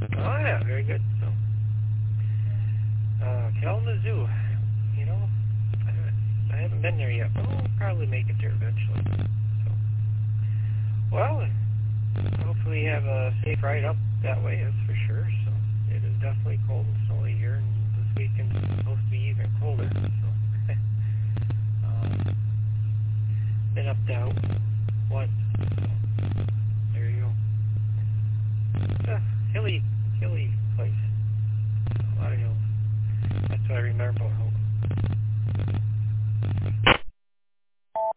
Oh yeah, very good. So, Kalamazoo, you know, I haven't been there yet, but I'll probably make it there eventually. So, well, hopefully you have a safe ride up that way, that's for sure. So, it is definitely cold and snowy here, and this weekend is supposed to be even colder. So, been up down once. So, there you go. It's a hilly place. A lot of hills. That's what I remember